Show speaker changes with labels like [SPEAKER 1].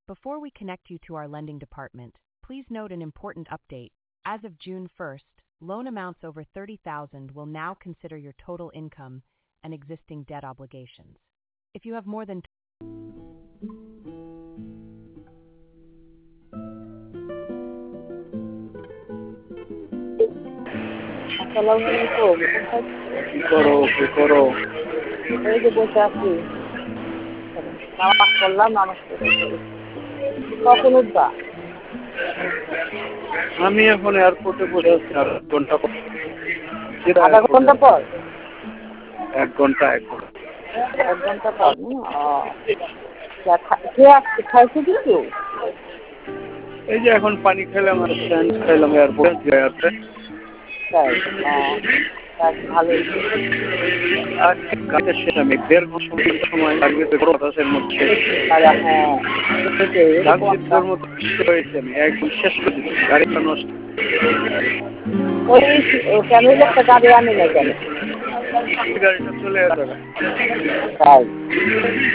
[SPEAKER 1] Before we connect you to our lending department, please note an important update. As of June 1st, loan amounts over $30,000 will now consider your total income and existing debt obligations. If you have more than
[SPEAKER 2] আসসালামু আলাইকুম।
[SPEAKER 3] কি করো?
[SPEAKER 2] এই যে বসে আছি। নামাজ পড়লাম, নামাজ পড়ে কখন উঠবা?
[SPEAKER 3] আমি এখন এয়ারপোর্টে বসে আছি। আর 1 ঘন্টা পর।
[SPEAKER 2] আধা ঘন্টা পর?
[SPEAKER 3] 1 ঘন্টা।
[SPEAKER 2] 1 ঘন্টা পর। খাইছো কিছু?
[SPEAKER 3] এই যে এখন পানি খেলাম আর স্ন্যাক্স খাইলাম এয়ারপোর্টে।
[SPEAKER 2] তাই ভালোই।
[SPEAKER 3] আর কাজের শেষ আমি 1.5 ঘন্টা সময় লাগবে বাতাসের মধ্যে। একদম শেষ করে দিচ্ছি, গাড়িটা নষ্ট।
[SPEAKER 2] ওই ফ্যামিলি একটা গাড়ি আনি না কেন?
[SPEAKER 3] গাড়িটা চলে আসবে।
[SPEAKER 2] তাই